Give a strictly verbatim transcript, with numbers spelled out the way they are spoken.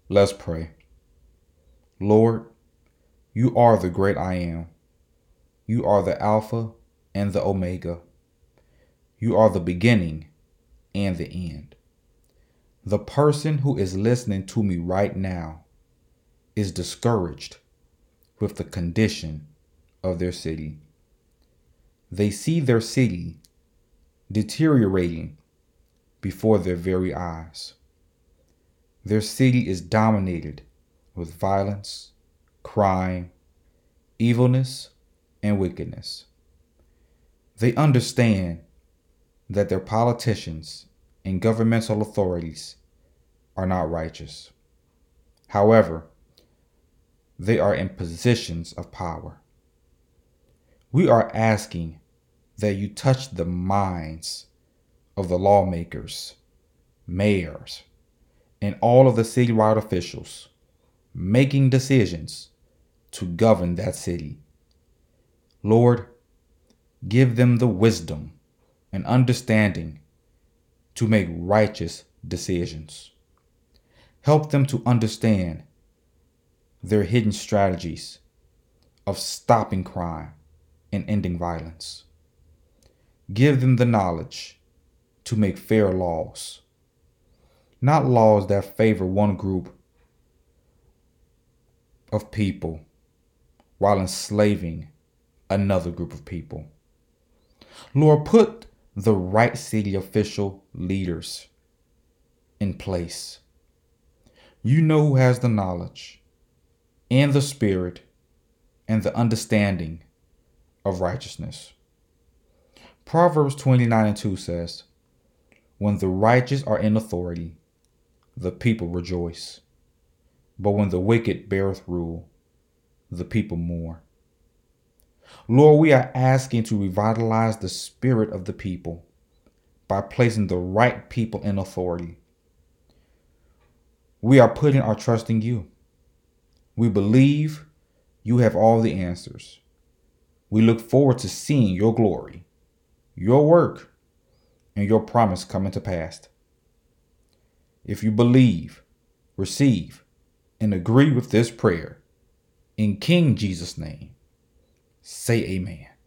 Let's pray. Lord, you are the great I am. You are the Alpha and the Omega. You are the beginning and the end. The person who is listening to me right now is discouraged with the condition of their city. They see their city deteriorating before their very eyes. Their city is dominated with violence, crime, evilness, and wickedness. They understand that their politicians and governmental authorities are not righteous. However, they are in positions of power. We are asking that you touch the minds of the lawmakers, mayors, and all of the citywide officials making decisions to govern that city. Lord, give them the wisdom and understanding to make righteous decisions. Help them to understand their hidden strategies of stopping crime and ending violence. Give them the knowledge to make fair laws, not laws that favor one group of people while enslaving another group of people. Lord, put the right city official leaders in place. You know who has the knowledge and the spirit and the understanding of righteousness. Proverbs twenty-nine and two says, when the righteous are in authority, the people rejoice. But when the wicked beareth rule, the people mourn. Lord, we are asking to revitalize the spirit of the people by placing the right people in authority. We are putting our trust in you. We believe you have all the answers. We look forward to seeing your glory, your work, and your promise coming to pass. If you believe, receive, and agree with this prayer, in King Jesus' name, say amen.